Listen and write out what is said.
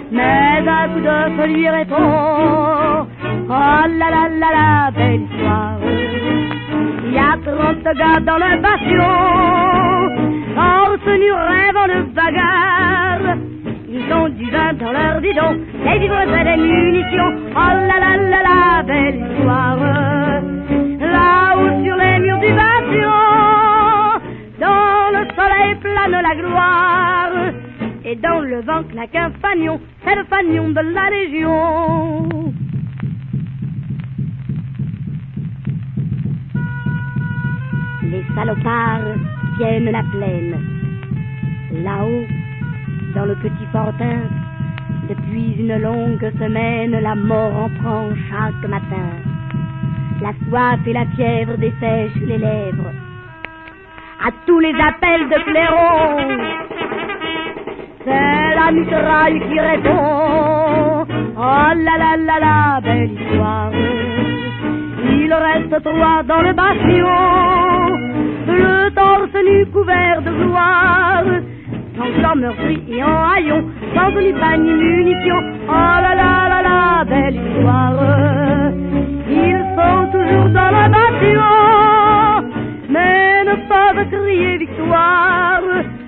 mais un coup de feu lui répond. Oh la la la la, belle histoire. Il y a 30 gars dans le bastion, torse nu rêvant de bagarre. Ils ont du vin dans leur bidon, des vivres et des munitions. Oh la la la la, belle histoire. Là-haut sur les murs du bastion, dans le soleil plane la gloire, et dans le vent claque un fanion, c'est le fanion de la Légion. Les salopards tiennent la plaine. Là-haut, dans le petit fortin, depuis une longue semaine, la mort en prend chaque matin. La soif et la fièvre dessèchent les lèvres à tous les appels de clairon. C'est la mitraille qui répond. Oh la la la la, belle histoire. Il reste 3 dans le bastion, le torse nu couvert de gloire, sans sang meurtri et en haillons, sans ni pain ni munition. Oh la la la la, belle histoire.